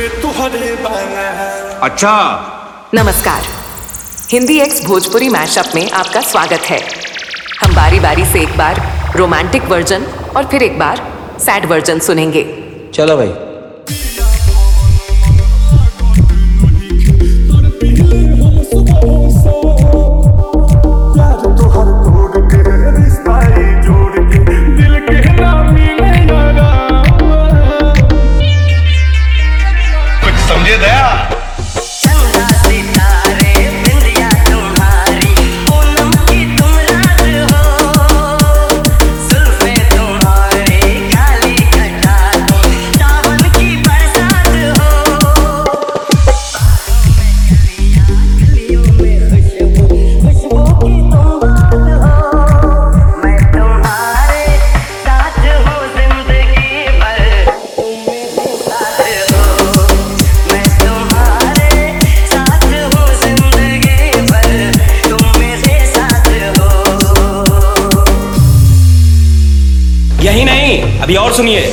अच्छा, नमस्कार। Hindi x Bhojpuri mashup में आपका स्वागत है। हम बारी बारी से एक बार रोमांटिक वर्जन और फिर एक बार सैड वर्जन सुनेंगे। चलो भाई। समझे दया। यही नहीं, अभी और सुनिए।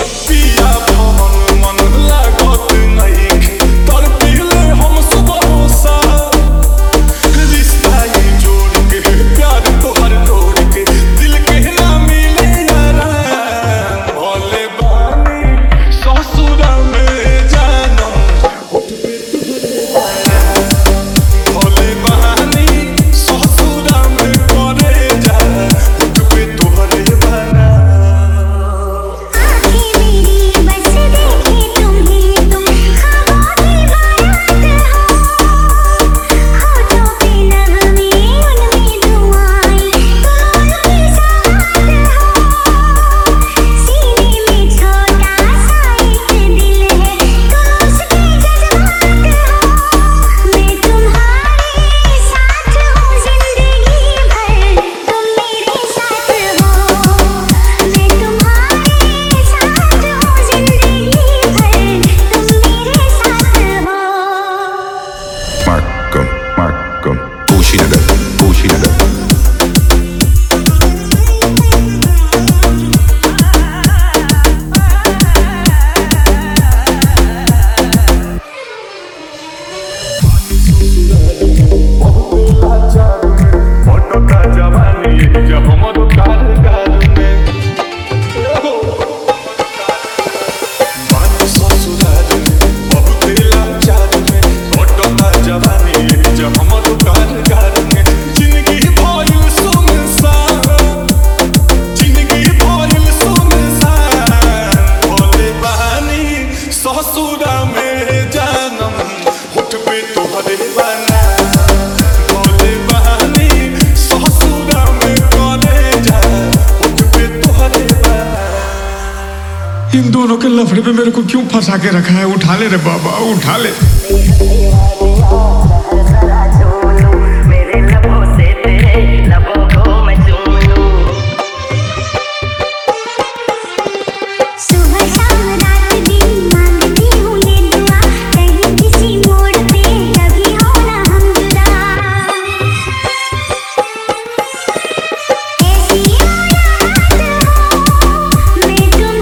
इन दोनों के लफड़े पे मेरे को क्यों फंसा के रखा है? उठा ले रे बाबा, उठा ले।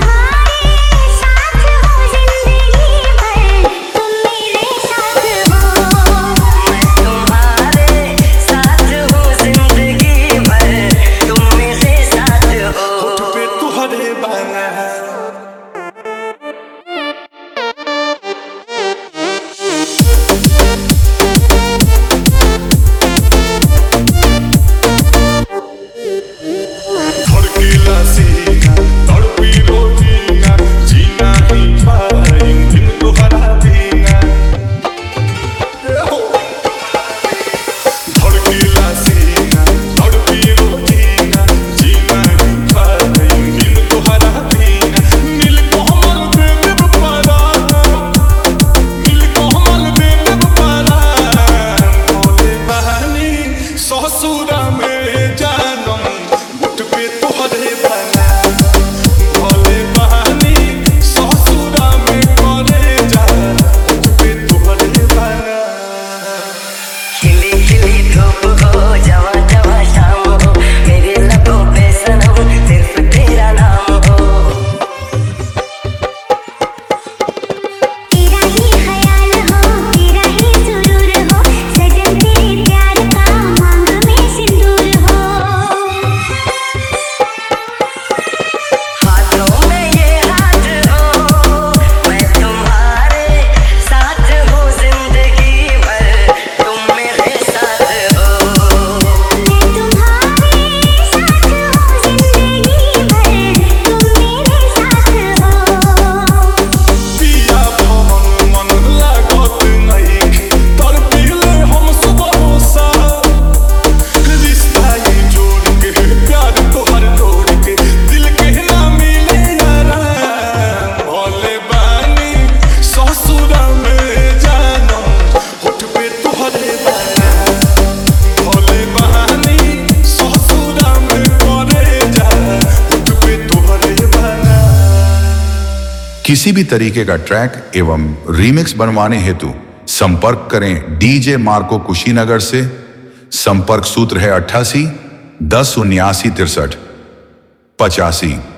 साथ हो किसी भी तरीके का ट्रैक एवं रीमिक्स बनवाने हेतु संपर्क करें डीजे मार्को कुशीनगर से। संपर्क सूत्र है 88 10 79 63 85।